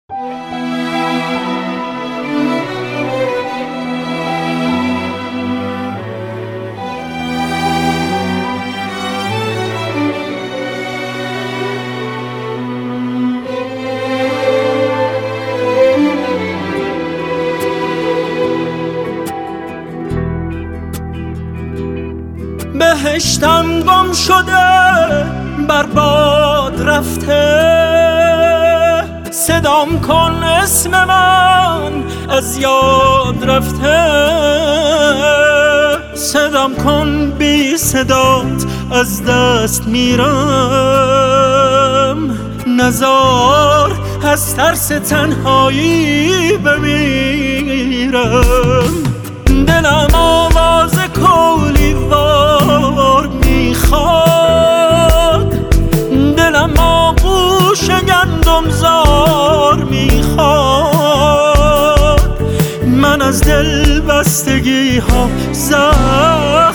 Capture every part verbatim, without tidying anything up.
بهشتم گم شده برباد رفته، صدام کن اسم من از یاد رفته، صدام کن بی صدات از دست میرم، نزار از ترس تنهایی بمیرم. دلم آواز کولی وار میخواد، دلم آغوش گندم زار میخواد، من از دل بستگی ها زخم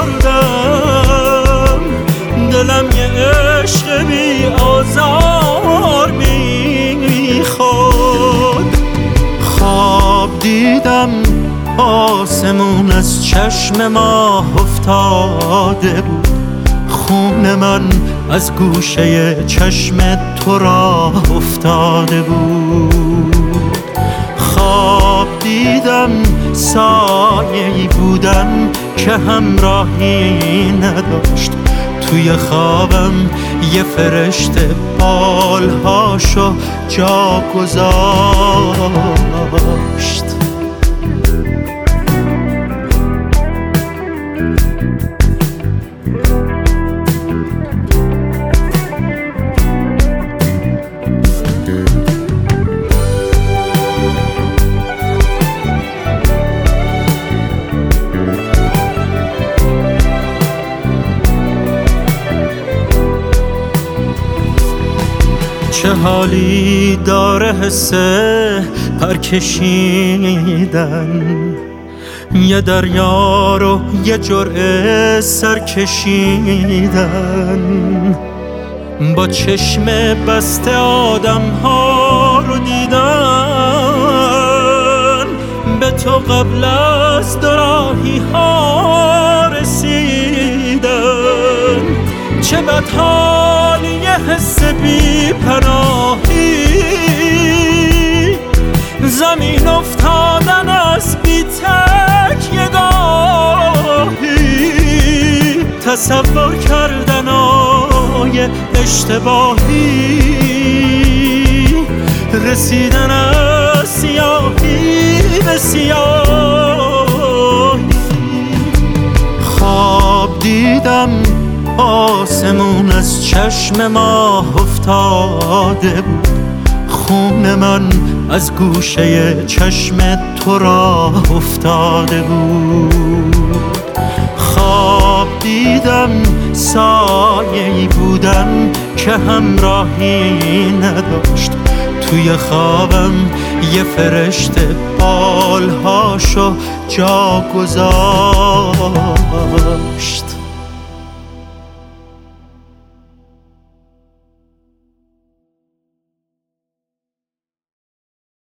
خوردم، دلم یه عشق بی آزار میخواد. خواب دیدم آسمون از چشم ما افتاده بود، خون من از گوشه چشم تو را افتاده بود. خواب دیدم سایه‌ای بودم که همراهی نداشت، توی خوابم یه فرشته بالهاشو جا گذاشت. چه حالی داره حسه پر کشیدن، یه دریا رو یه جرعه سر کشیدن، با چشم بسته آدم ها رو دیدن، به تو قبل از دوراهی ها رسیدن. چه بدحالی یه حس بی پناهی، زمین افتادن از بی تک یه گاهی، تصور کردن آی اشتباهی، رسیدن از سیاهی به سیاهی. خواب دیدم آسمون از چشم ما افتاده بود، خون من از گوشه چشم تو را افتاده بود. خواب دیدم سایه‌ای بودم که همراهی نداشت، توی خوابم یه فرشته بالهاشو جا گذاشت.